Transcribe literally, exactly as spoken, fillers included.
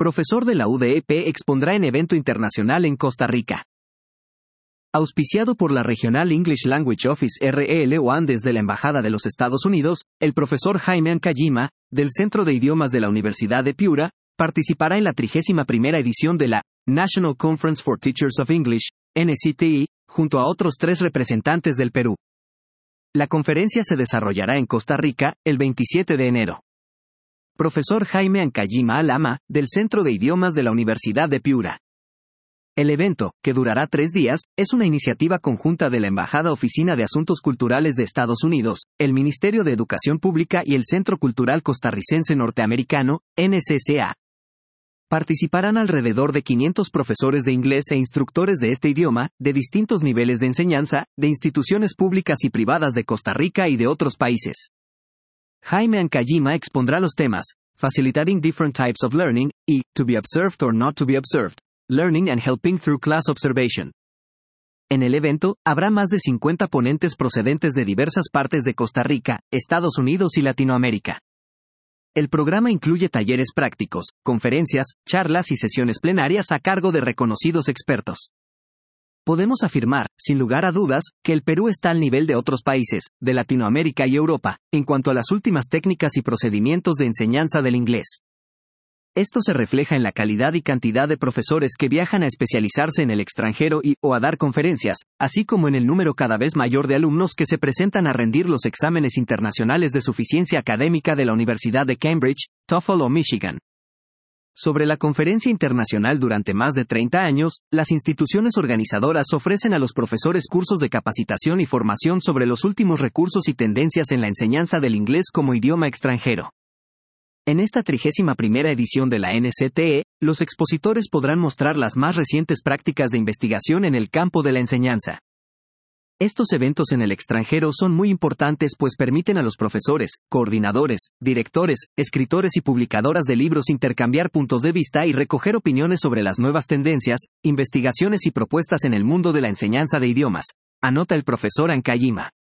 profesor de la U D E P, expondrá en evento internacional en Costa Rica. Auspiciado por la Regional English Language Office R L O A N desde la Embajada de los Estados Unidos, el profesor Jaime Ancayima, del Centro de Idiomas de la Universidad de Piura, participará en la trigésima primera edición de la National Conference for Teachers of English, N C T E, junto a otros tres representantes del Perú. La conferencia se desarrollará en Costa Rica, el veintisiete de enero. Profesor Jaime Ancayima Alama, del Centro de Idiomas de la Universidad de Piura. El evento, que durará tres días, es una iniciativa conjunta de la Embajada Oficina de Asuntos Culturales de Estados Unidos, el Ministerio de Educación Pública y el Centro Cultural Costarricense Norteamericano, N C C A. Participarán alrededor de quinientos profesores de inglés e instructores de este idioma, de distintos niveles de enseñanza, de instituciones públicas y privadas de Costa Rica y de otros países. Jaime Ancayima expondrá los temas, Facilitating Different Types of Learning, y, To be Observed or Not to be Observed, Learning and Helping Through Class Observation. En el evento, habrá más de cincuenta ponentes procedentes de diversas partes de Costa Rica, Estados Unidos y Latinoamérica. El programa incluye talleres prácticos, conferencias, charlas y sesiones plenarias a cargo de reconocidos expertos. Podemos afirmar, sin lugar a dudas, que el Perú está al nivel de otros países, de Latinoamérica y Europa, en cuanto a las últimas técnicas y procedimientos de enseñanza del inglés. Esto se refleja en la calidad y cantidad de profesores que viajan a especializarse en el extranjero y, o a dar conferencias, así como en el número cada vez mayor de alumnos que se presentan a rendir los exámenes internacionales de suficiencia académica de la Universidad de Cambridge, TOEFL o Michigan. Sobre la conferencia internacional durante más de treinta años, las instituciones organizadoras ofrecen a los profesores cursos de capacitación y formación sobre los últimos recursos y tendencias en la enseñanza del inglés como idioma extranjero. En esta trigésima primera edición de la N C T E, los expositores podrán mostrar las más recientes prácticas de investigación en el campo de la enseñanza. Estos eventos en el extranjero son muy importantes pues permiten a los profesores, coordinadores, directores, escritores y publicadoras de libros intercambiar puntos de vista y recoger opiniones sobre las nuevas tendencias, investigaciones y propuestas en el mundo de la enseñanza de idiomas, anota el profesor Ancayima.